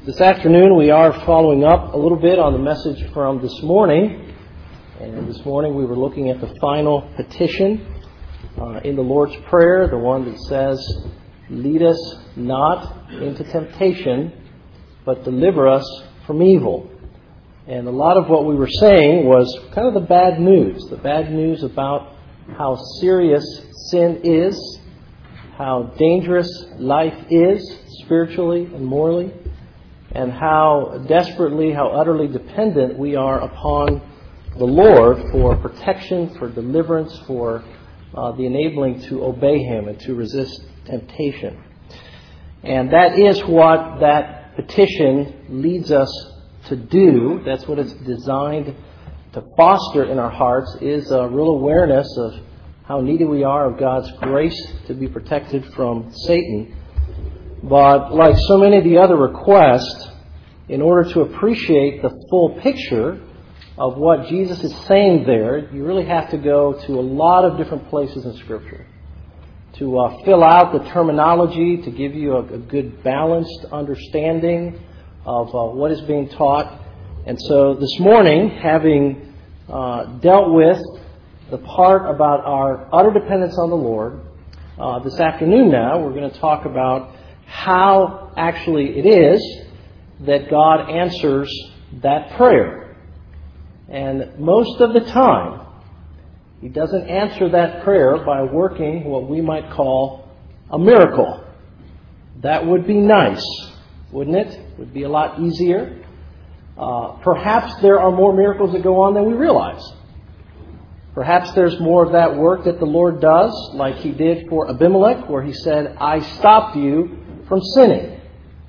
This afternoon we are following up a little bit on the message from this morning. And this morning we were looking at the final petition in the Lord's Prayer, the one that says, "Lead us not into temptation, but deliver us from evil." And a lot of what we were saying was kind of the bad news about how serious sin is, how dangerous life is spiritually and morally, and how desperately, how utterly dependent we are upon the Lord for protection, for deliverance, for the enabling to obey Him and to resist temptation. And that is what that petition leads us to do. That's what it's designed to foster in our hearts, is a real awareness of how needy we are of God's grace to be protected from Satan. But like so many of the other requests, in order to appreciate the full picture of what Jesus is saying there, you really have to go to a lot of different places in Scripture to fill out the terminology, to give you a good balanced understanding of what is being taught. And so this morning, having dealt with the part about our utter dependence on the Lord, this afternoon now we're going to talk about how actually it is that God answers that prayer. And most of the time, He doesn't answer that prayer by working what we might call a miracle. That would be nice, wouldn't it? It would be a lot easier. Perhaps there are more miracles that go on than we realize. Perhaps there's more of that work that the Lord does, like He did for Abimelech, where He said, "I stopped you from sinning."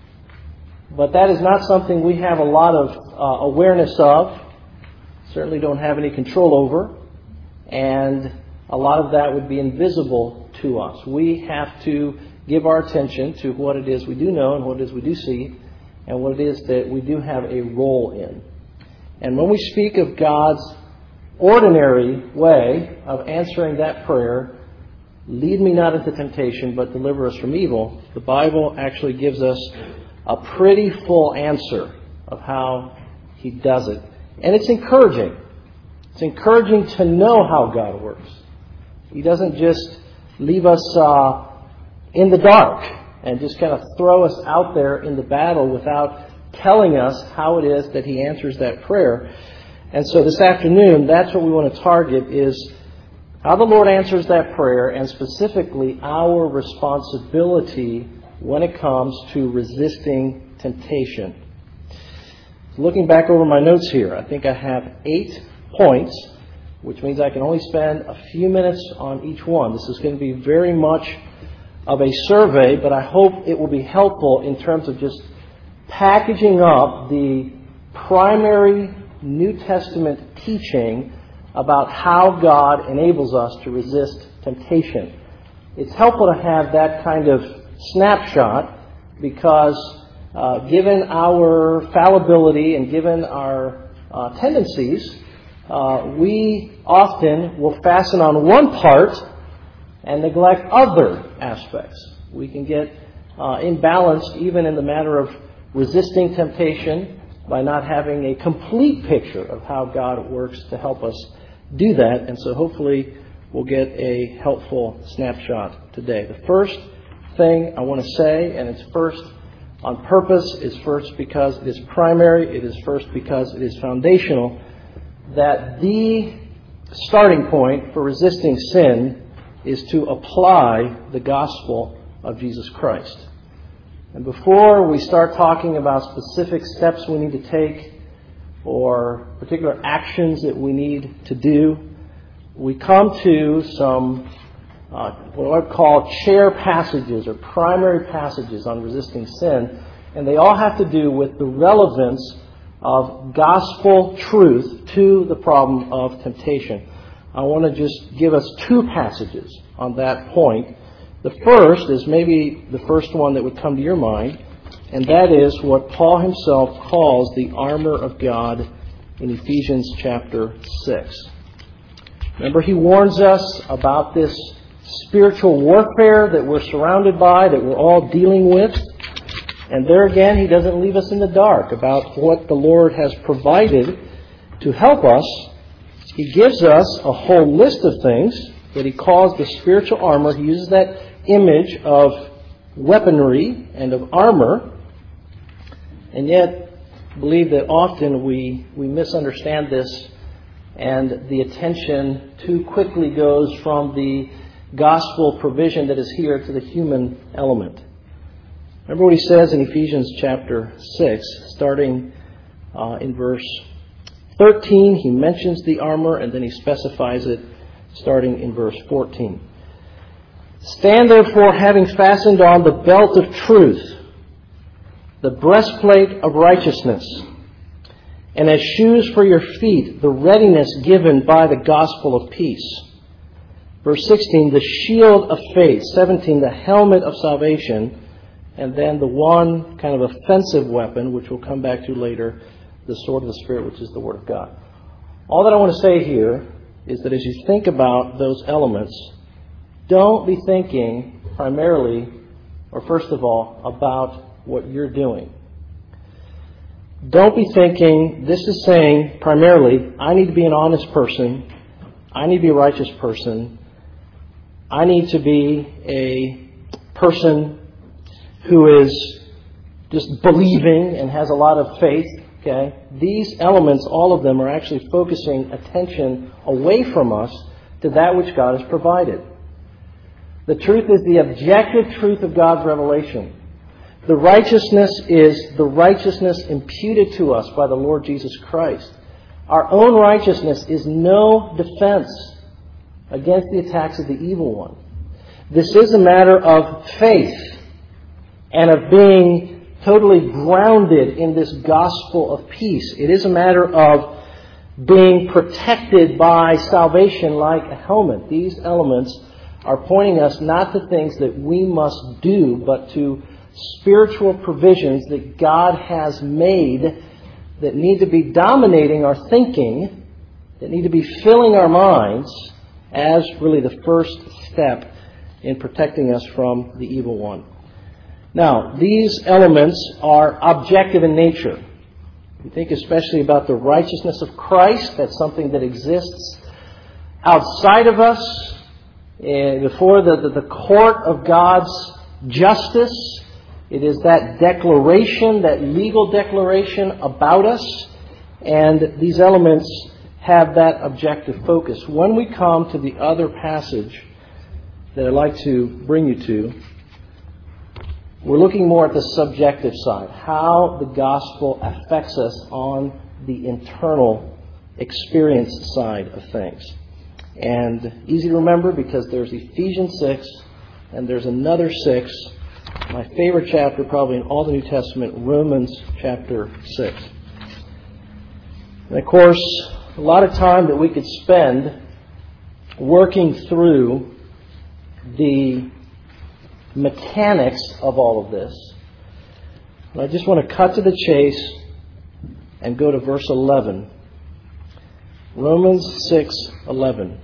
But that is not something we have a lot of awareness of, certainly don't have any control over, and a lot of that would be invisible to us. We have to give our attention to what it is we do know and what it is we do see, and what it is that we do have a role in. And when we speak of God's ordinary way of answering that prayer, "Lead me not into temptation, but deliver us from evil," the Bible actually gives us a pretty full answer of how He does it. And it's encouraging. It's encouraging to know how God works. He doesn't just leave us in the dark and just kind of throw us out there in the battle without telling us how it is that He answers that prayer. And so this afternoon, that's what we want to target, is how the Lord answers that prayer, and specifically our responsibility when it comes to resisting temptation. Looking back over my notes here, I think I have 8 points, which means I can only spend a few minutes on each one. This is going to be very much of a survey, but I hope it will be helpful in terms of just packaging up the primary New Testament teaching about how God enables us to resist temptation. It's helpful to have that kind of snapshot because given our fallibility and given our tendencies, we often will fasten on one part and neglect other aspects. We can get imbalanced even in the matter of resisting temptation by not having a complete picture of how God works to help us do that. And so hopefully we'll get a helpful snapshot today. The first thing I want to say, and it's first on purpose, is first because it is primary, it is first because it is foundational, that the starting point for resisting sin is to apply the gospel of Jesus Christ. And before we start talking about specific steps we need to take or particular actions that we need to do, we come to some what I call chair passages or primary passages on resisting sin, and they all have to do with the relevance of gospel truth to the problem of temptation. I want to just give us 2 passages on that point. The first is maybe the first one that would come to your mind, and that is what Paul himself calls the armor of God in Ephesians chapter 6. Remember, he warns us about this spiritual warfare that we're surrounded by, that we're all dealing with. And there again, He doesn't leave us in the dark about what the Lord has provided to help us. He gives us a whole list of things that He calls the spiritual armor. He uses that image of weaponry and of armor. And yet, I believe that often we misunderstand this, and the attention too quickly goes from the gospel provision that is here to the human element. Remember what he says in Ephesians chapter 6, starting in verse 13. He mentions the armor, and then he specifies it starting in verse 14. Stand therefore, having fastened on the belt of truth, the breastplate of righteousness, and as shoes for your feet, the readiness given by the gospel of peace. Verse 16, the shield of faith. 17, the helmet of salvation. And then the one kind of offensive weapon, which we'll come back to later, the sword of the Spirit, which is the Word of God. All that I want to say here is that as you think about those elements, don't be thinking primarily, or first of all, about what you're doing. Don't be thinking, this is saying primarily, I need to be an honest person, I need to be a righteous person, I need to be a person who is just believing and has a lot of faith. Okay? These elements, all of them, are actually focusing attention away from us to that which God has provided. The truth is the objective truth of God's revelation. The righteousness is the righteousness imputed to us by the Lord Jesus Christ. Our own righteousness is no defense against the attacks of the evil one. This is a matter of faith and of being totally grounded in this gospel of peace. It is a matter of being protected by salvation like a helmet. These elements are pointing us not to things that we must do, but to spiritual provisions that God has made that need to be dominating our thinking, that need to be filling our minds as really the first step in protecting us from the evil one. Now, these elements are objective in nature. We think especially about the righteousness of Christ. That's something that exists outside of us, before the court of God's justice. It is that declaration, that legal declaration about us. And these elements have that objective focus. When we come to the other passage that I'd like to bring you to, we're looking more at the subjective side, how the gospel affects us on the internal experience side of things. And easy to remember because there's Ephesians 6 and there's another 6. My favorite chapter probably in all the New Testament, Romans chapter 6. And of course, a lot of time that we could spend working through the mechanics of all of this. And I just want to cut to the chase and go to verse 11. Romans 6:11.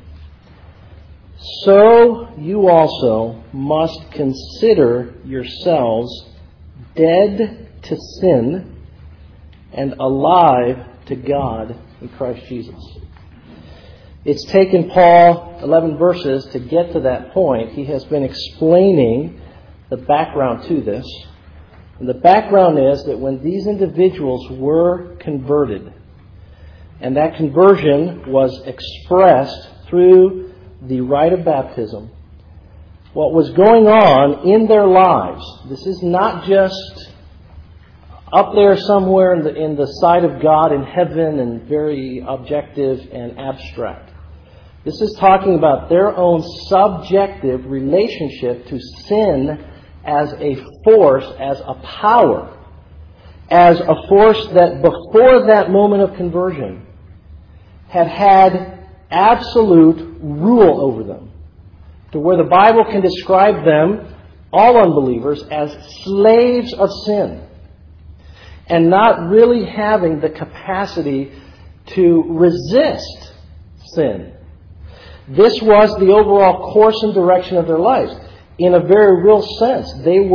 So you also must consider yourselves dead to sin and alive to God in Christ Jesus. It's taken Paul 11 verses to get to that point. He has been explaining the background to this. And the background is that when these individuals were converted, and that conversion was expressed through the rite of baptism, what was going on in their lives, this is not just up there somewhere in the sight of God in heaven and very objective and abstract. This is talking about their own subjective relationship to sin as a force, as a power, as a force that before that moment of conversion had absolute rule over them, to where the Bible can describe them, all unbelievers, as slaves of sin, and not really having the capacity to resist sin. This was the overall course and direction of their lives. In a very real sense, they were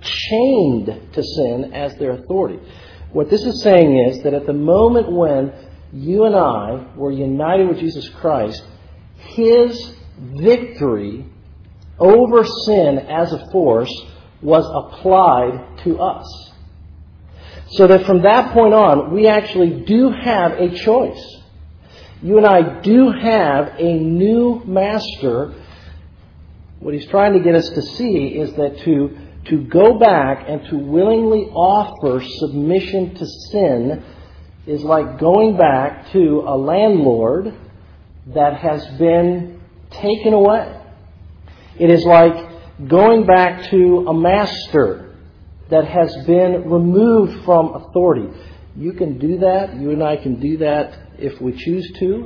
chained to sin as their authority. What this is saying is that at the moment when you and I were united with Jesus Christ, His victory over sin as a force was applied to us. So that from that point on, we actually do have a choice. You and I do have a new master. What he's trying to get us to see is that to go back and to willingly offer submission to sin is like going back to a landlord that has been taken away. It is like going back to a master that has been removed from authority. You can do that. You and I can do that if we choose to.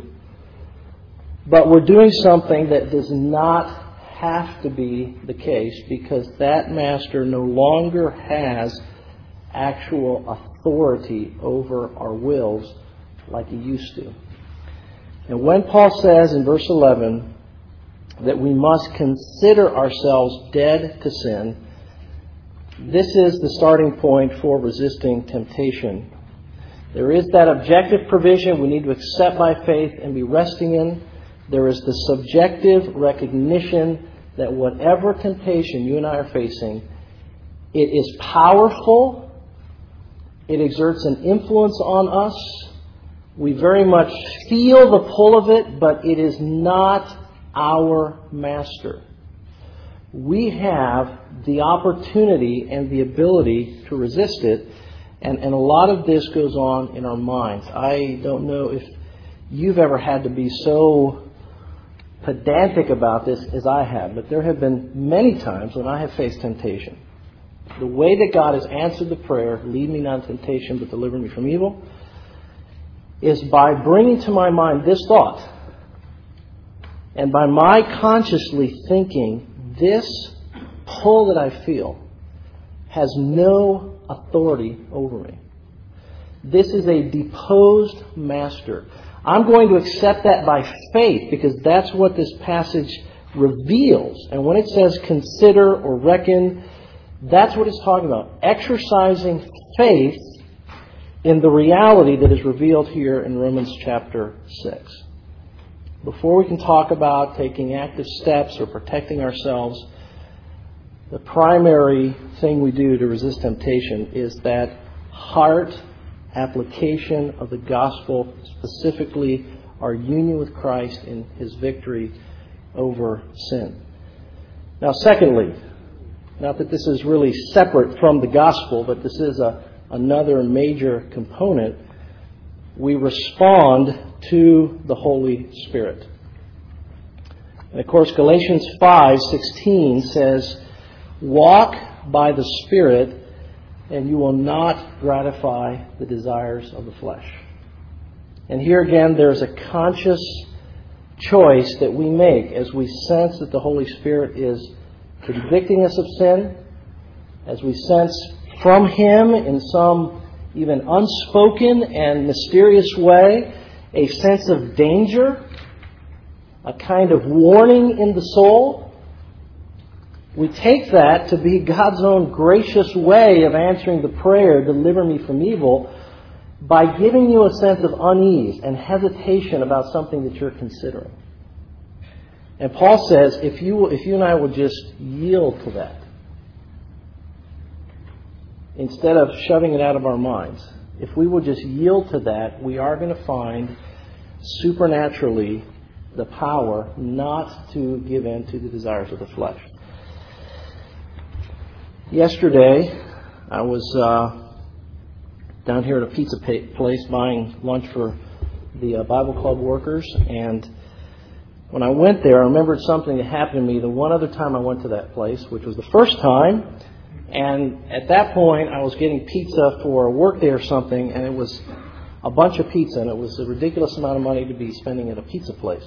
But we're doing something that does not have to be the case, because that master no longer has actual authority over our wills like he used to. And when Paul says in verse 11 that we must consider ourselves dead to sin, this is the starting point for resisting temptation. There is that objective provision we need to accept by faith and be resting in. There is the subjective recognition that whatever temptation you and I are facing, it is powerful. It exerts an influence on us. We very much feel the pull of it, but it is not our master. We have the opportunity and the ability to resist it, and a lot of this goes on in our minds. I don't know if you've ever had to be so pedantic about this as I have, but there have been many times when I have faced temptation. The way that God has answered the prayer, lead me not into temptation, but deliver me from evil, is by bringing to my mind this thought. And by my consciously thinking, this pull that I feel has no authority over me. This is a deposed master. I'm going to accept that by faith, because that's what this passage reveals. And when it says consider or reckon, that's what it's talking about. Exercising faith in the reality that is revealed here in Romans chapter 6. Before we can talk about taking active steps or protecting ourselves, the primary thing we do to resist temptation is that heart application of the gospel, specifically our union with Christ in His victory over sin. Now, secondly, not that this is really separate from the gospel, but this is another major component, we respond to the Holy Spirit. And of course, Galatians 5:16 says, "Walk by the Spirit, and you will not gratify the desires of the flesh." And here again, there's a conscious choice that we make as we sense that the Holy Spirit is convicting us of sin, as we sense from Him in some even unspoken and mysterious way a sense of danger, a kind of warning in the soul. We take that to be God's own gracious way of answering the prayer, "Deliver me from evil," by giving you a sense of unease and hesitation about something that you're considering. And Paul says, if you and I will just yield to that, instead of shoving it out of our minds, if we will just yield to that, we are going to find supernaturally the power not to give in to the desires of the flesh. Yesterday, I was down here at a pizza place buying lunch for the Bible Club workers, and when I went there, I remembered something that happened to me the one other time I went to that place, which was the first time, and at that point, I was getting pizza for a work day or something, and it was a bunch of pizza, and it was a ridiculous amount of money to be spending at a pizza place.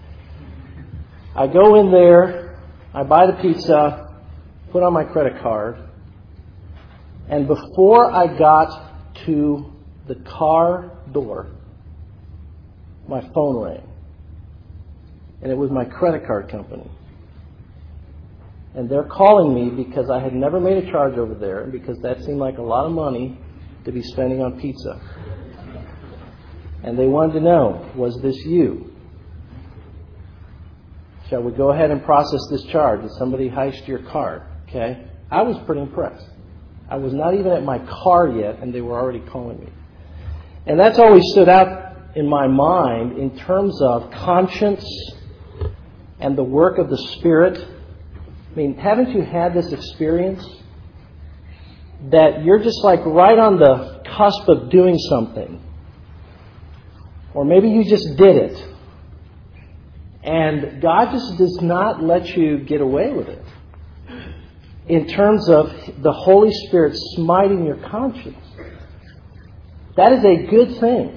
I go in there, I buy the pizza, put on my credit card, and before I got to the car door, my phone rang. And it was my credit card company. And they're calling me because I had never made a charge over there, and because that seemed like a lot of money to be spending on pizza. And they wanted to know, was this you? Shall we go ahead and process this charge? Did somebody heist your card? Okay. I was pretty impressed. I was not even at my car yet, and they were already calling me. And that's always stood out in my mind in terms of conscience and the work of the Spirit. I mean, haven't you had this experience that you're just like right on the cusp of doing something? Or maybe you just did it. And God just does not let you get away with it. In terms of the Holy Spirit smiting your conscience. That is a good thing.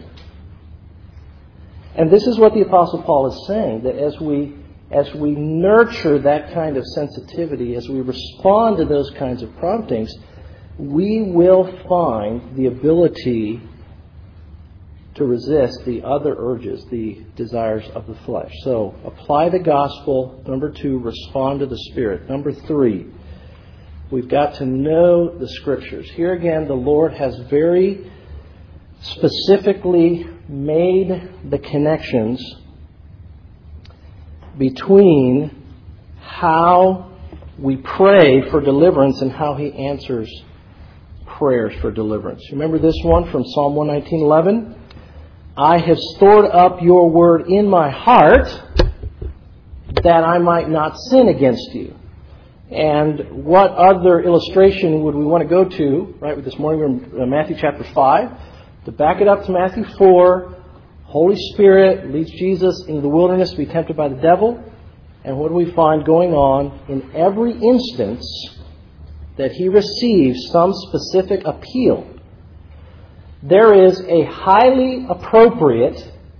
And this is what the Apostle Paul is saying, that as we nurture that kind of sensitivity, as we respond to those kinds of promptings, we will find the ability to resist the other urges, the desires of the flesh. So, apply the gospel. Number 2, respond to the Spirit. Number 3, we've got to know the Scriptures. Here again, the Lord has very specifically made the connections between how we pray for deliverance and how He answers prayers for deliverance. Remember this one from Psalm 119:11? I have stored up your word in my heart that I might not sin against you. And what other illustration would we want to go to? Right, this morning we're in Matthew chapter 5. To back it up to Matthew 4, Holy Spirit leads Jesus into the wilderness to be tempted by the devil. And what do we find going on? In every instance that he receives some specific appeal, there is a highly appropriate,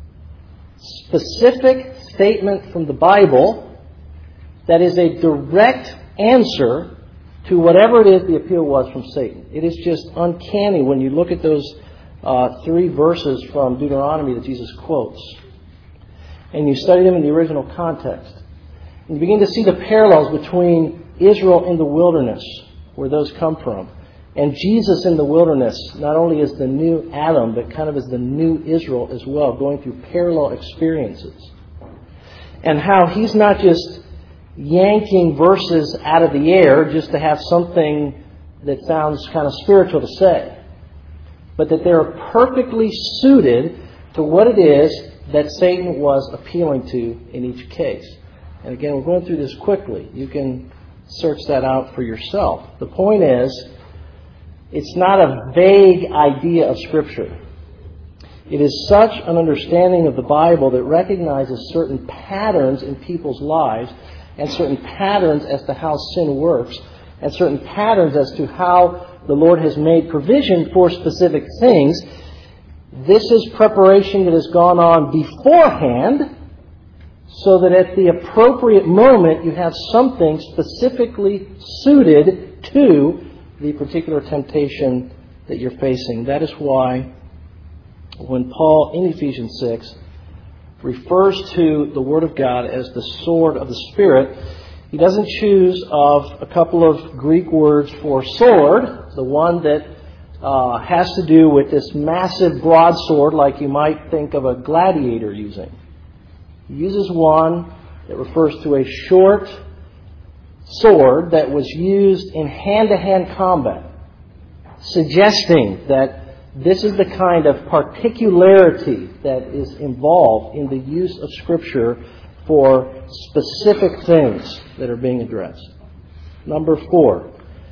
specific statement from the Bible that is a direct answer to whatever it is the appeal was from Satan. It is just uncanny when you look at those 3 verses from Deuteronomy that Jesus quotes, and you study them in the original context. And you begin to see the parallels between Israel in the wilderness, where those come from, and Jesus in the wilderness, not only as the new Adam, but kind of as the new Israel as well, going through parallel experiences. And how He's not just yanking verses out of the air just to have something that sounds kind of spiritual to say, but that they're perfectly suited to what it is that Satan was appealing to in each case. And again, we're going through this quickly. You can search that out for yourself. The point is, it's not a vague idea of Scripture. It is such an understanding of the Bible that recognizes certain patterns in people's lives, and certain patterns as to how sin works, and certain patterns as to how the Lord has made provision for specific things. This is preparation that has gone on beforehand, so that at the appropriate moment you have something specifically suited to the particular temptation that you're facing. That is why when Paul in Ephesians 6 refers to the Word of God as the sword of the Spirit, he doesn't choose of a couple of Greek words for sword, the one that has to do with this massive broadsword like you might think of a gladiator using. He uses one that refers to a short sword that was used in hand-to-hand combat, suggesting that this is the kind of particularity that is involved in the use of Scripture for specific things that are being addressed. Number 4,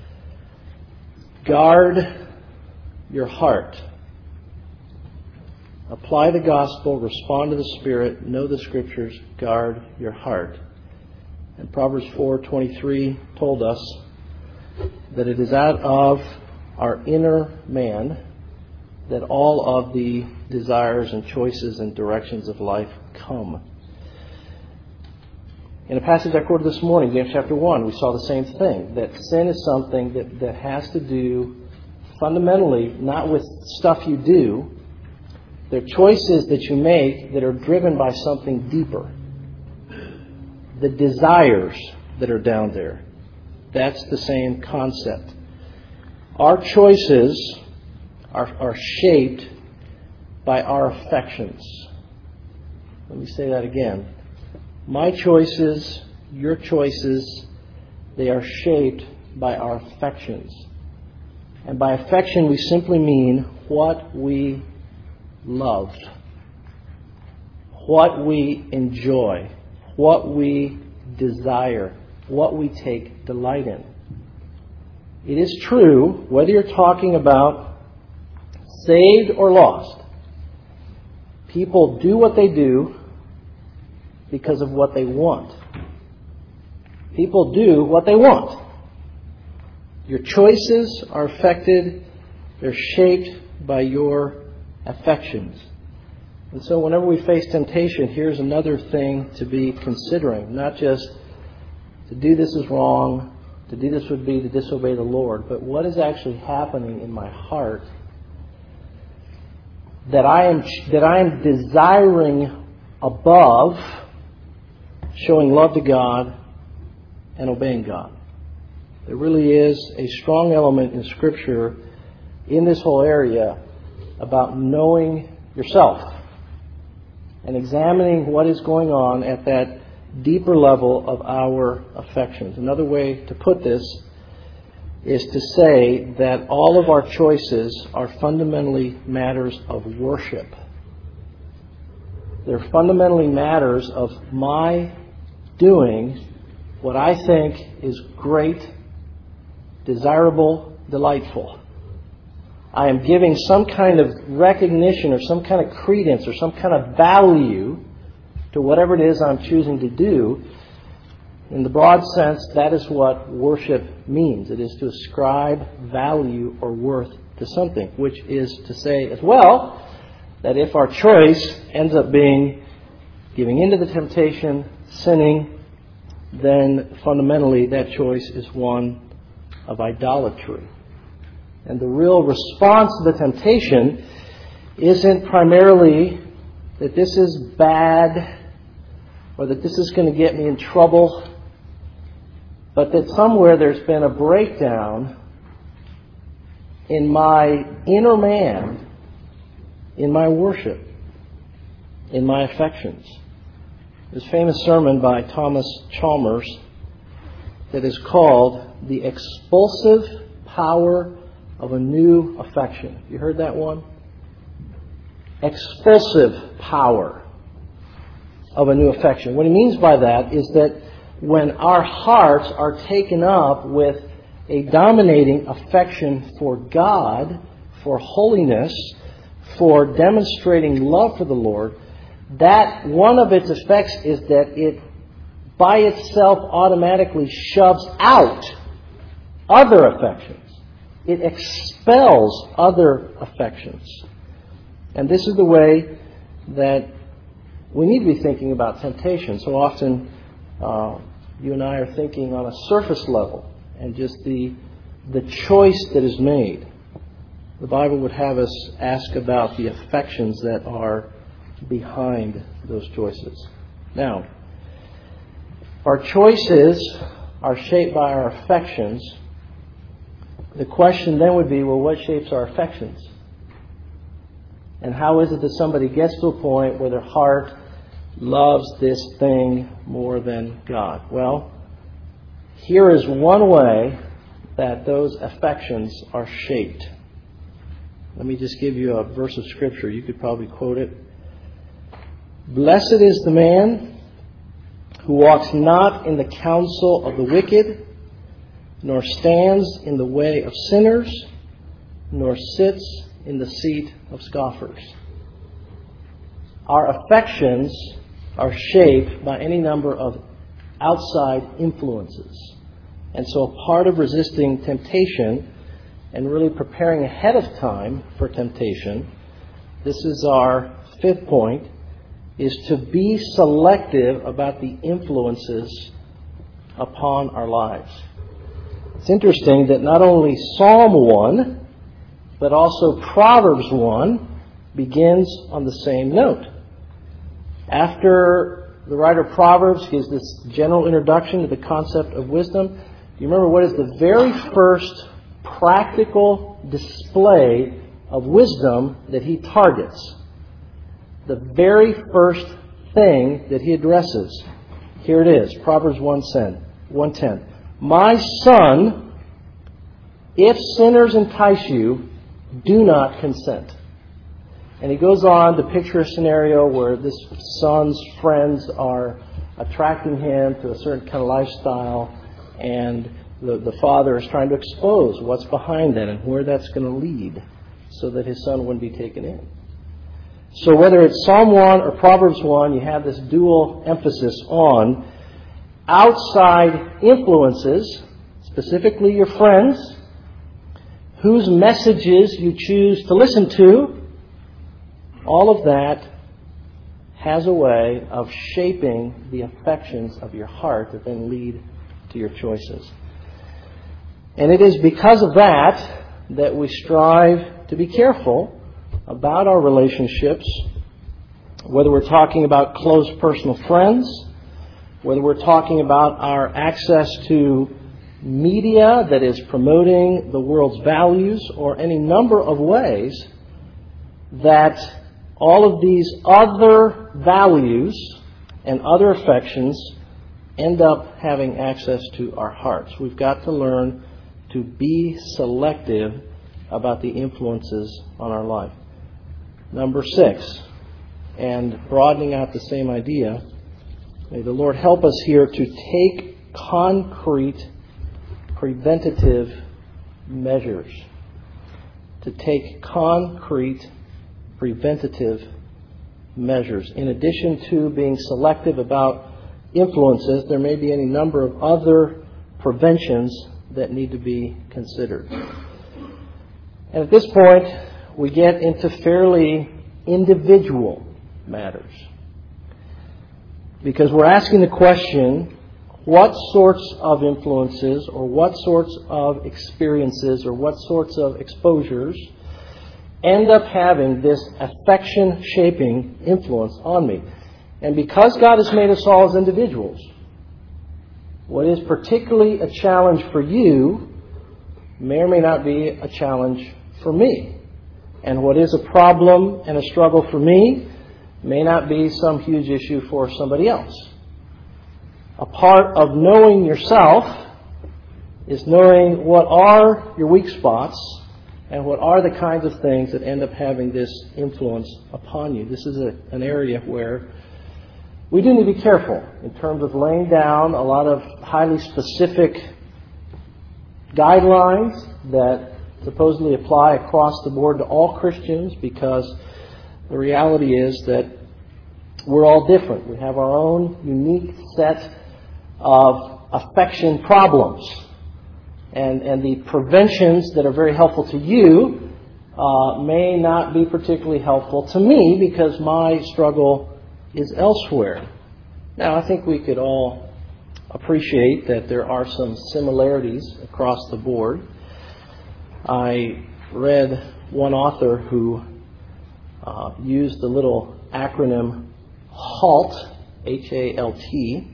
guard your heart. Apply the gospel, respond to the Spirit, know the Scriptures, guard your heart. And Proverbs 4:23 told us that it is out of our inner man that all of the desires and choices and directions of life come. In a passage I quoted this morning, James chapter 1, we saw the same thing, that sin is something that has to do fundamentally not with stuff you do. They're choices that you make that are driven by something deeper. The desires that are down there. That's the same concept. Our choices are shaped by our affections. Let me say that again. My choices, your choices, they are shaped by our affections. And by affection, we simply mean what we love, what we enjoy, what we desire, what we take delight in. It is true, whether you're talking about saved or lost, people do what they do because of what they want. People do what they want. Your choices are affected, they're shaped by your affections. And so whenever we face temptation, here's another thing to be considering. Not just to do this is wrong, to do this would be to disobey the Lord, but what is actually happening in my heart that I am desiring above showing love to God and obeying God. There really is a strong element in Scripture in this whole area about knowing yourself and examining what is going on at that deeper level of our affections. Another way to put this is to say that all of our choices are fundamentally matters of worship. They're fundamentally matters of my doing what I think is great, desirable, delightful. I am giving some kind of recognition or some kind of credence or some kind of value to whatever it is I'm choosing to do. In the broad sense, that is what worship means. It is to ascribe value or worth to something, which is to say as well that if our choice ends up being giving into the temptation, sinning, then fundamentally that choice is one of idolatry. And the real response to the temptation isn't primarily that this is bad or that this is going to get me in trouble, but that somewhere there's been a breakdown in my inner man, in my worship, in my affections. There's a famous sermon by Thomas Chalmers that is called The Expulsive Power of a New Affection. You heard that one? Expulsive power of a new affection. What he means by that is that when our hearts are taken up with a dominating affection for God, for holiness, for demonstrating love for the Lord, that one of its effects is that it by itself automatically shoves out other affections. It expels other affections. And this is the way that we need to be thinking about temptation. So often you and I are thinking on a surface level and just the choice that is made. The Bible would have us ask about the affections that are behind those choices. Now, our choices are shaped by our affections. The question then would be, well, what shapes our affections? And how is it that somebody gets to a point where their heart loves this thing more than God? Well, here is one way that those affections are shaped. Let me just give you a verse of Scripture. You could probably quote it. Blessed is the man who walks not in the counsel of the wicked, nor stands in the way of sinners, nor sits in the seat of scoffers. Our affections are shaped by any number of outside influences. And so a part of resisting temptation and really preparing ahead of time for temptation, this is our fifth point, is to be selective about the influences upon our lives. It's interesting that not only Psalm 1, but also Proverbs 1 begins on the same note. After the writer of Proverbs gives this general introduction to the concept of wisdom, Do you remember what is the very first practical display of wisdom that he targets? The very first thing that he addresses. Here it is, Proverbs 1:10. My son, if sinners entice you, do not consent. And he goes on to picture a scenario where this son's friends are attracting him to a certain kind of lifestyle, and the father is trying to expose what's behind that and where that's going to lead so that his son wouldn't be taken in. So whether it's Psalm 1 or Proverbs 1, you have this dual emphasis on outside influences, specifically your friends, whose messages you choose to listen to. All of that has a way of shaping the affections of your heart that then lead to your choices. And it is because of that that we strive to be careful about our relationships, whether we're talking about close personal friends, whether we're talking about our access to media that is promoting the world's values, or any number of ways that all of these other values and other affections end up having access to our hearts. We've got to learn to be selective about the influences on our life. Number 6, and broadening out the same idea, may the Lord help us here to take concrete preventative measures. To take concrete preventative measures. In addition to being selective about influences, there may be any number of other preventions that need to be considered. And at this point, we get into fairly individual matters. Because we're asking the question, what sorts of influences or what sorts of experiences or what sorts of exposures end up having this affection-shaping influence on me? And because God has made us all as individuals, what is particularly a challenge for you may or may not be a challenge for me. And what is a problem and a struggle for me may not be some huge issue for somebody else. A part of knowing yourself is knowing what are your weak spots and what are the kinds of things that end up having this influence upon you. This is an area where we do need to be careful in terms of laying down a lot of highly specific guidelines that supposedly apply across the board to all Christians, because the reality is that we're all different. We have our own unique set of affection problems. And the preventions that are very helpful to you may not be particularly helpful to me because my struggle is elsewhere. Now, I think we could all appreciate that there are some similarities across the board. I read one author who used the little acronym HALT, H-A-L-T,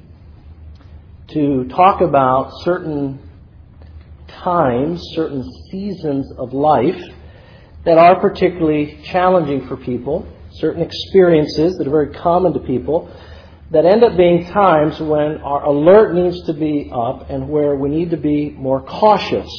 to talk about certain times, certain seasons of life that are particularly challenging for people, certain experiences that are very common to people, that end up being times when our alert needs to be up and where we need to be more cautious.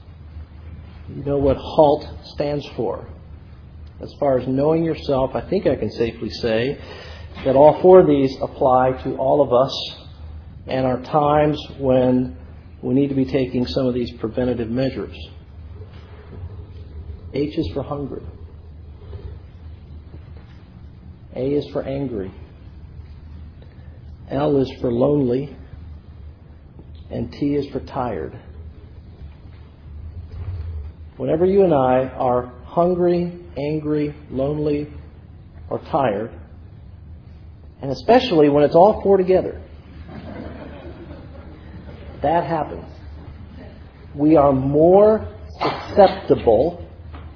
You know what HALT stands for. As far as knowing yourself, I think I can safely say that all four of these apply to all of us and are times when we need to be taking some of these preventative measures. H is for hungry. A is for angry. L is for lonely. And T is for tired. Whenever you and I are hungry, angry, lonely, or tired, and especially when it's all four together, that happens. We are more susceptible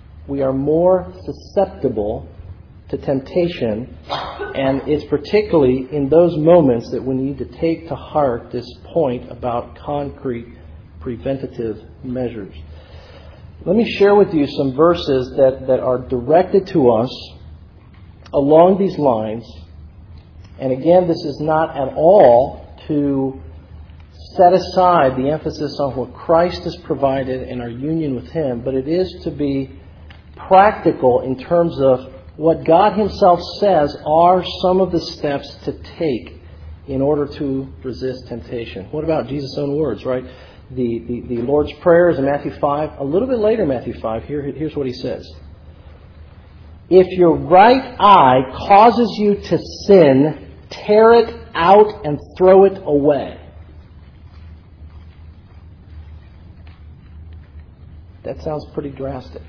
to temptation, and it's particularly in those moments that we need to take to heart this point about concrete preventative measures. Let me share with you some verses that are directed to us along these lines. And again, this is not at all to set aside the emphasis on what Christ has provided and our union with Him, but it is to be practical in terms of what God Himself says are some of the steps to take in order to resist temptation. What about Jesus' own words, right? The Lord's Prayer is in Matthew 5. A little bit later in Matthew 5, here's what He says. If your right eye causes you to sin, tear it out and throw it away. That sounds pretty drastic.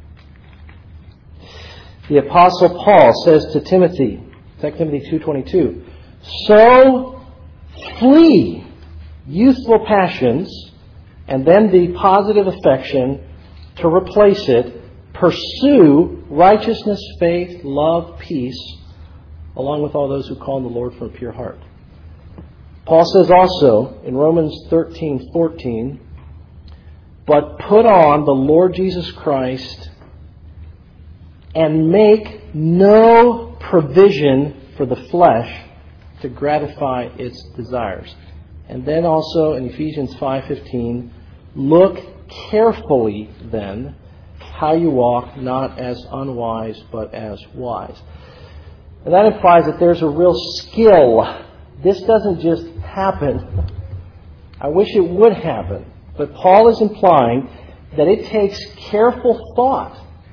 The Apostle Paul says to Timothy, 2 Timothy 2:22, so flee youthful passions, and then the positive affection to replace it. Pursue righteousness, faith, love, peace, along with all those who call on the Lord from a pure heart. Paul says also in Romans 13:14, but put on the Lord Jesus Christ and make no provision for the flesh to gratify its desires. And then also in Ephesians 5:15, look carefully then how you walk, not as unwise, but as wise. And that implies that there's a real skill. This doesn't just happen. I wish it would happen. But Paul is implying that it takes careful thought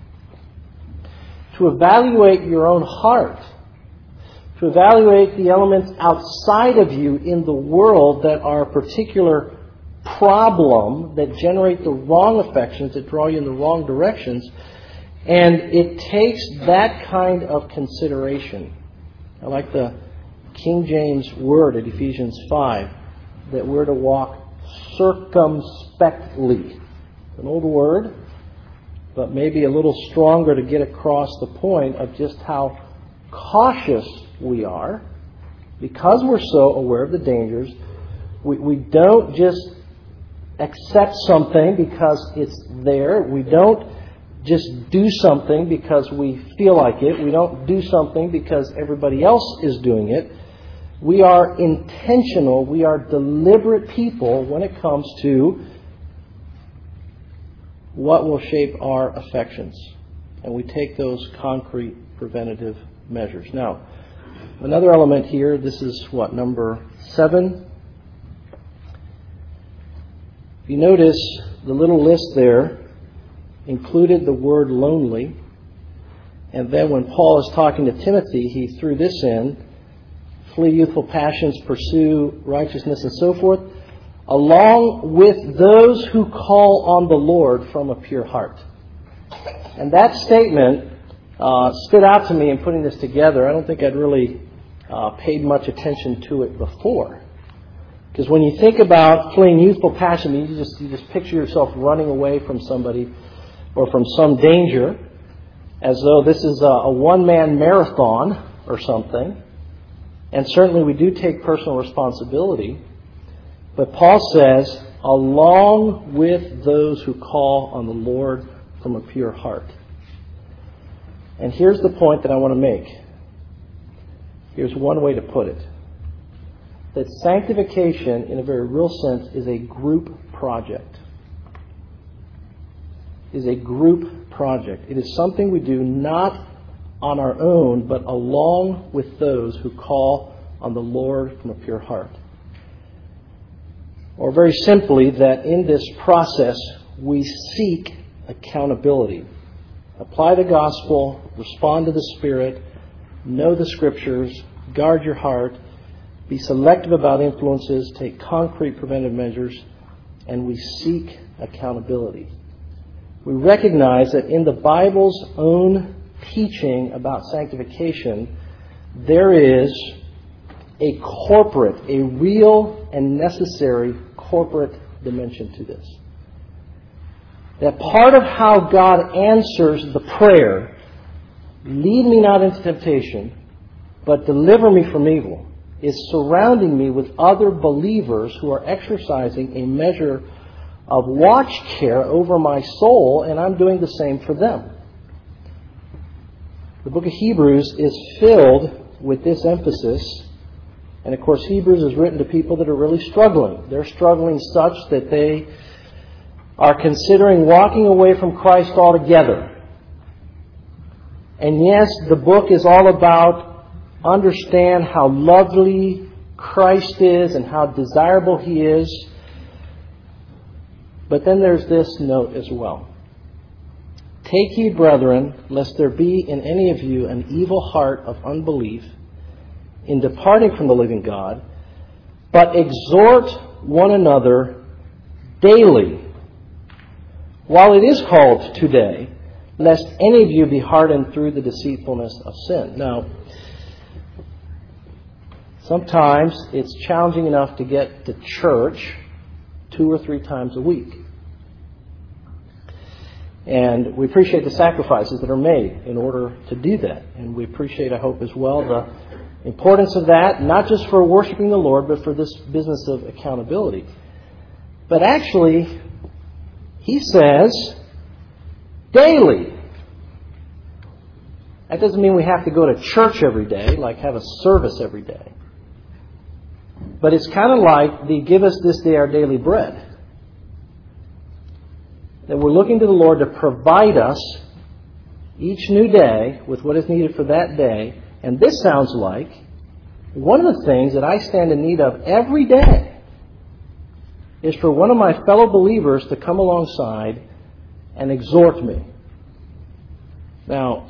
to evaluate your own heart, to evaluate the elements outside of you in the world that are a particular problem, that generate the wrong affections, that draw you in the wrong directions. And it takes that kind of consideration. I like the King James word at Ephesians 5, that we're to walk circumspectly. An old word, but maybe a little stronger to get across the point of just how cautious we are, because we're so aware of the dangers. We don't just accept something because it's there. We don't just do something because we feel like it. We don't do something because everybody else is doing it. We are intentional. We are deliberate people when it comes to what will shape our affections. And we take those concrete preventative measures. Now, another element here, this is number 7. If you notice, the little list there included the word lonely. And then when Paul is talking to Timothy, he threw this in: flee youthful passions, pursue righteousness, and so forth, along with those who call on the Lord from a pure heart. And that statement stood out to me in putting this together. I don't think I'd really paid much attention to it before. Because when you think about fleeing youthful passion, you just picture yourself running away from somebody or from some danger, as though this is a one-man marathon or something. And certainly we do take personal responsibility. But Paul says, along with those who call on the Lord from a pure heart. And here's the point that I want to make. Here's one way to put it. That sanctification, in a very real sense, is a group project. Is a group project. It is something we do not on our own, but along with those who call on the Lord from a pure heart. Or very simply, that in this process we seek accountability. Apply the gospel, respond to the Spirit, know the Scriptures, guard your heart, be selective about influences, take concrete preventive measures, and we seek accountability. We recognize that in the Bible's own teaching about sanctification, there is a corporate, a real and necessary corporate dimension to this. That part of how God answers the prayer, lead me not into temptation, but deliver me from evil, is surrounding me with other believers who are exercising a measure of watch care over my soul, and I'm doing the same for them. The book of Hebrews is filled with this emphasis. And of course, Hebrews is written to people that are really struggling. They're struggling such that they are considering walking away from Christ altogether. And yes, the book is all about understand how lovely Christ is and how desirable He is. But then there's this note as well. Take heed, brethren, lest there be in any of you an evil heart of unbelief in departing from the living God, but exhort one another daily, while it is called today, lest any of you be hardened through the deceitfulness of sin. Now, sometimes it's challenging enough to get to church 2 or 3 times a week. And we appreciate the sacrifices that are made in order to do that. And we appreciate, I hope, as well, the importance of that, not just for worshiping the Lord, but for this business of accountability. But actually, he says, daily. That doesn't mean we have to go to church every day, like have a service every day. But it's kind of like the give us this day our daily bread. That we're looking to the Lord to provide us each new day with what is needed for that day. And this sounds like one of the things that I stand in need of every day is for one of my fellow believers to come alongside and exhort me. Now,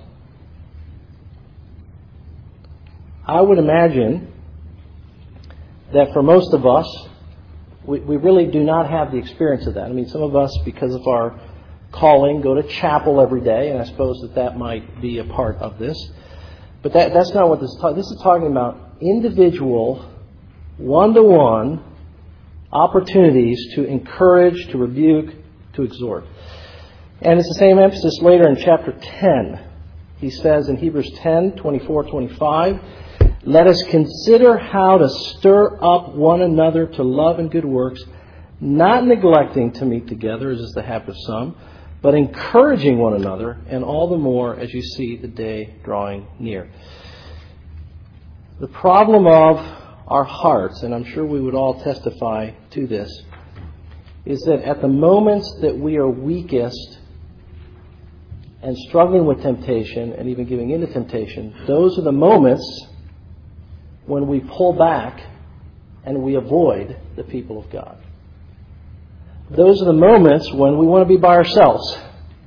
I would imagine that for most of us, we really do not have the experience of that. I mean, some of us, because of our calling, go to chapel every day, and I suppose that might be a part of this. But that's not what this is talking about. This is talking about individual, one-to-one opportunities to encourage, to rebuke, to exhort. And it's the same emphasis later in chapter 10. He says in Hebrews 10, 24, 25, let us consider how to stir up one another to love and good works, not neglecting to meet together, as is the habit of some, but encouraging one another, and all the more as you see the day drawing near. The problem of our hearts, and I'm sure we would all testify to this, is that at the moments that we are weakest and struggling with temptation and even giving into temptation, those are the moments when we pull back and we avoid the people of God. Those are the moments when we want to be by ourselves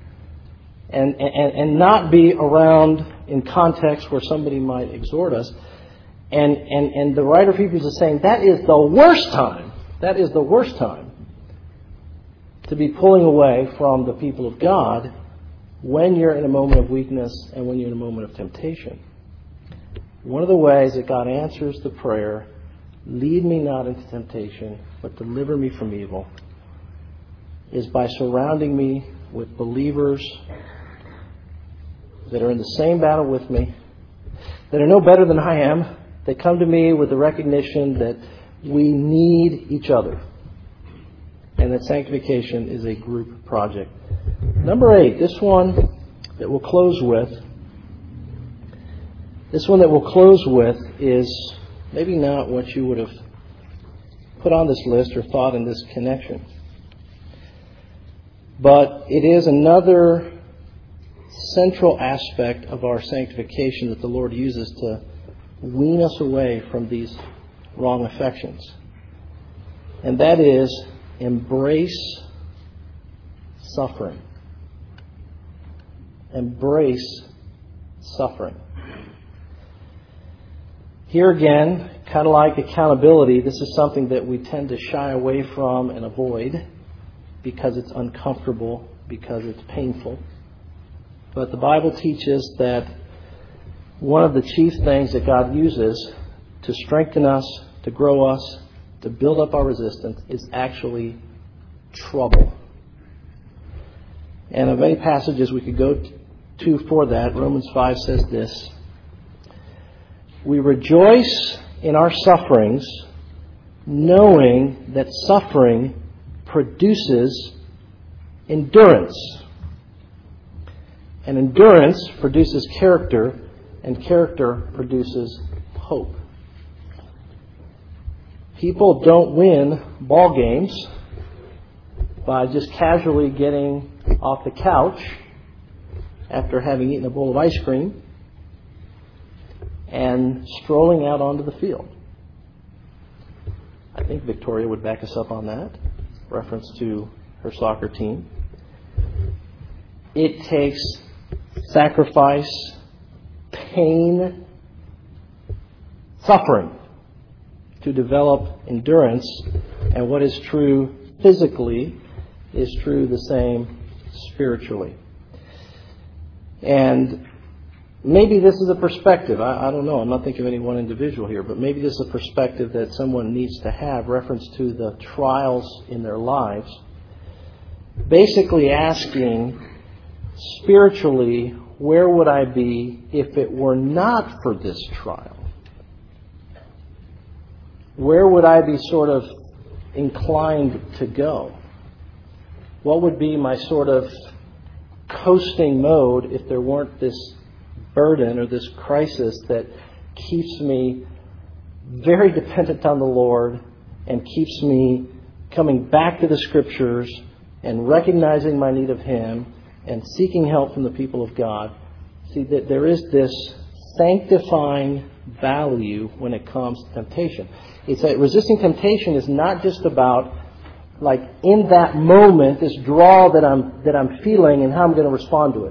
and not be around in context where somebody might exhort us. And the writer of Hebrews is saying that is the worst time. That is the worst time to be pulling away from the people of God when you're in a moment of weakness and when you're in a moment of temptation. One of the ways that God answers the prayer, lead me not into temptation, but deliver me from evil, is by surrounding me with believers that are in the same battle with me, that are no better than I am. They come to me with the recognition that we need each other, and that sanctification is a group project. Number 8, this one that we'll close with. This one that we'll close with is maybe not what you would have put on this list or thought in this connection. But it is another central aspect of our sanctification that the Lord uses to wean us away from these wrong affections. And that is embrace suffering. Embrace suffering. Here again, kind of like accountability, this is something that we tend to shy away from and avoid because it's uncomfortable, because it's painful. But the Bible teaches that one of the chief things that God uses to strengthen us, to grow us, to build up our resistance is actually trouble. And of many passages we could go to for that, Romans 5 says this: we rejoice in our sufferings, knowing that suffering produces endurance. And endurance produces character, and character produces hope. People don't win ball games by just casually getting off the couch after having eaten a bowl of ice cream and strolling out onto the field. I think Victoria would back us up on that, reference to her soccer team. It takes sacrifice, pain, suffering to develop endurance, and what is true physically is true the same spiritually. And maybe this is a perspective, I don't know, I'm not thinking of any one individual here, but maybe this is a perspective that someone needs to have, reference to the trials in their lives, basically asking spiritually, where would I be if it were not for this trial? Where would I be sort of inclined to go? What would be my sort of coasting mode if there weren't this burden or this crisis that keeps me very dependent on the Lord and keeps me coming back to the Scriptures and recognizing my need of Him and seeking help from the people of God? See, that there is this sanctifying value when it comes to temptation. It's that resisting temptation is not just about, like, in that moment, this draw that I'm feeling and how I'm going to respond to it.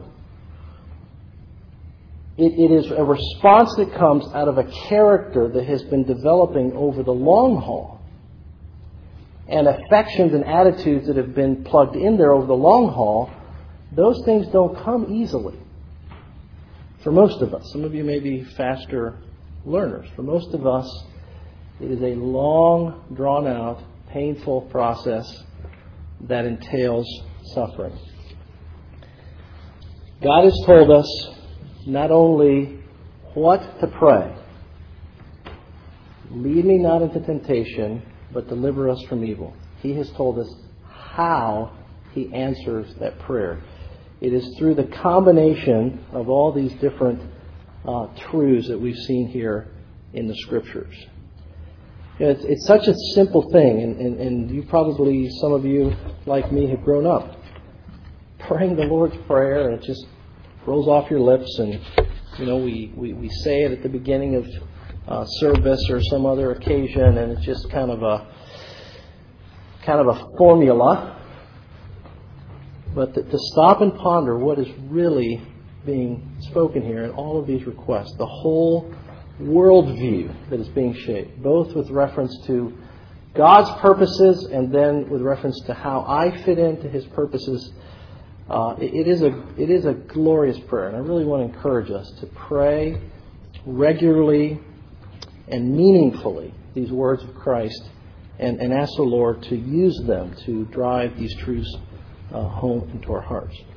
It is a response that comes out of a character that has been developing over the long haul, and affections and attitudes that have been plugged in there over the long haul. Those things don't come easily for most of us. Some of you may be faster learners. For most of us, it is a long, drawn-out, painful process that entails suffering. God has told us not only what to pray, lead me not into temptation, but deliver us from evil. He has told us how He answers that prayer. It is through the combination of all these different truths that we've seen here in the Scriptures. It's such a simple thing, and you probably, some of you like me, have grown up praying the Lord's Prayer, and it just rolls off your lips, and we say it at the beginning of service or some other occasion, and it's just kind of a formula. But to stop and ponder what is really being spoken here in all of these requests, the whole worldview that is being shaped, both with reference to God's purposes and then with reference to how I fit into His purposes, it is a glorious prayer. And I really want to encourage us to pray regularly and meaningfully these words of Christ and ask the Lord to use them to drive these truths home into our hearts.